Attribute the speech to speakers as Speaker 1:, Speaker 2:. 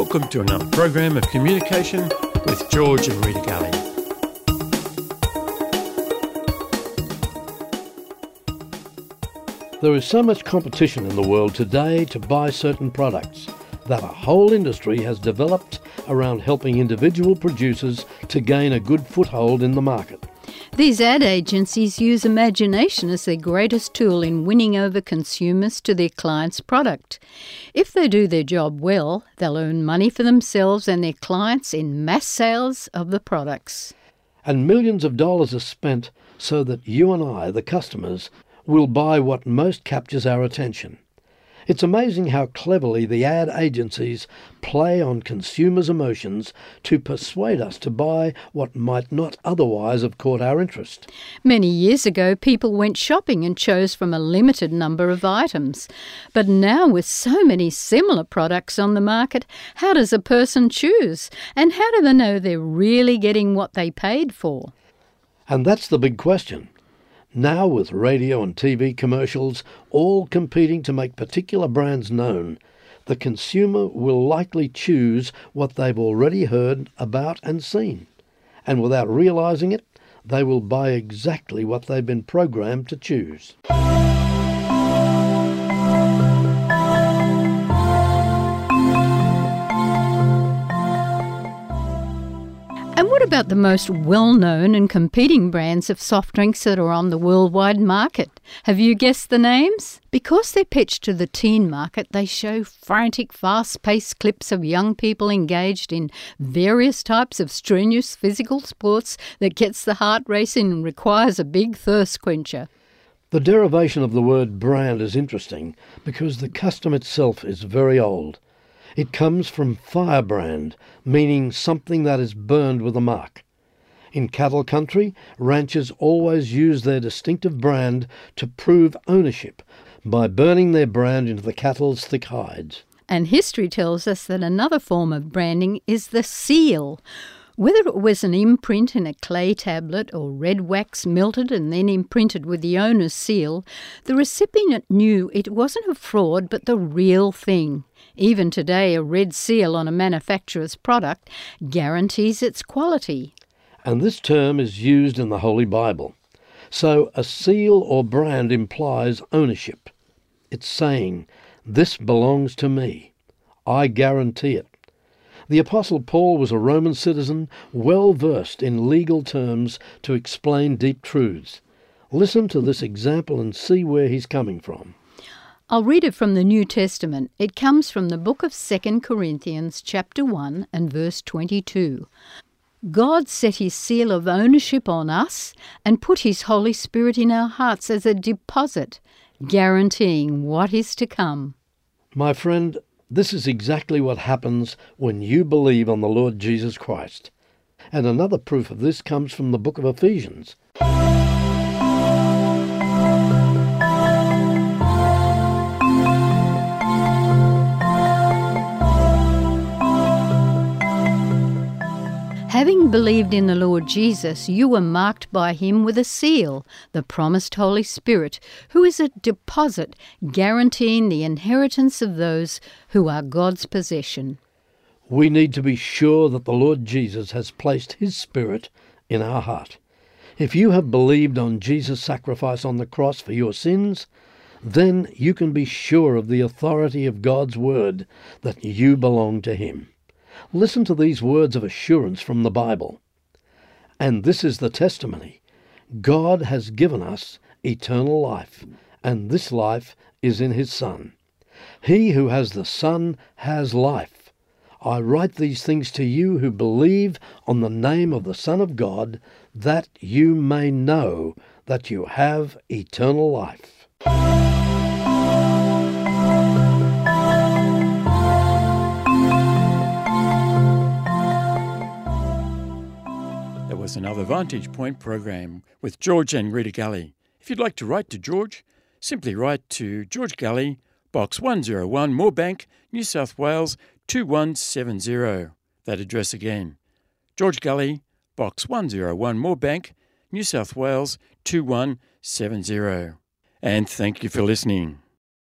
Speaker 1: Welcome to another program of communication with George and Rita Galley.
Speaker 2: There is so much competition in the world today to buy certain products that a whole industry has developed around helping individual producers to gain a good foothold in the market.
Speaker 3: These ad agencies use imagination as their greatest tool in winning over consumers to their client's product. If they do their job well, they'll earn money for themselves and their clients in mass sales of the products.
Speaker 2: And millions of dollars are spent so that you and I, the customers, will buy what most captures our attention. It's amazing how cleverly the ad agencies play on consumers' emotions to persuade us to buy what might not otherwise have caught our interest.
Speaker 3: Many years ago, people went shopping and chose from a limited number of items. But now, with so many similar products on the market, how does a person choose? And how do they know they're really getting what they paid for?
Speaker 2: And that's the big question. Now, with radio and TV commercials all competing to make particular brands known, the consumer will likely choose what they've already heard about and seen. And without realising it, they will buy exactly what they've been programmed to choose.
Speaker 3: And what about the most well-known and competing brands of soft drinks that are on the worldwide market? Have you guessed the names? Because they're pitched to the teen market, they show frantic, fast-paced clips of young people engaged in various types of strenuous physical sports that gets the heart racing and requires a big thirst quencher.
Speaker 2: The derivation of the word brand is interesting because the custom itself is very old. It comes from firebrand, meaning something that is burned with a mark. In cattle country, ranchers always use their distinctive brand to prove ownership by burning their brand into the cattle's thick hides.
Speaker 3: And history tells us that another form of branding is the seal. Whether it was an imprint in a clay tablet or red wax melted and then imprinted with the owner's seal, the recipient knew it wasn't a fraud but the real thing. Even today, a red seal on a manufacturer's product guarantees its quality.
Speaker 2: And this term is used in the Holy Bible. So a seal or brand implies ownership. It's saying, "This belongs to me. I guarantee it." The Apostle Paul was a Roman citizen, well versed in legal terms to explain deep truths. Listen to this example and see where he's coming from.
Speaker 3: I'll read it from the New Testament. It comes from the book of 2 Corinthians chapter 1 and verse 22. God set his seal of ownership on us and put his Holy Spirit in our hearts as a deposit, guaranteeing what is to come.
Speaker 2: My friend, this is exactly what happens when you believe on the Lord Jesus Christ. And another proof of this comes from the book of Ephesians.
Speaker 3: Having believed in the Lord Jesus, you were marked by him with a seal, the promised Holy Spirit, who is a deposit guaranteeing the inheritance of those who are God's possession.
Speaker 2: We need to be sure that the Lord Jesus has placed his Spirit in our heart. If you have believed on Jesus' sacrifice on the cross for your sins, then you can be sure of the authority of God's word that you belong to him. Listen to these words of assurance from the Bible. And this is the testimony. God has given us eternal life, and this life is in his Son. He who has the Son has life. I write these things to you who believe on the name of the Son of God, that you may know that you have eternal life.
Speaker 1: Was another Vantage Point program with George and Rita Galley. If you'd like to write to George, simply write to George Galley, Box 101, Moorebank, New South Wales 2170. That address again, George Galley, Box 101, Moorebank, New South Wales 2170. And thank you for listening.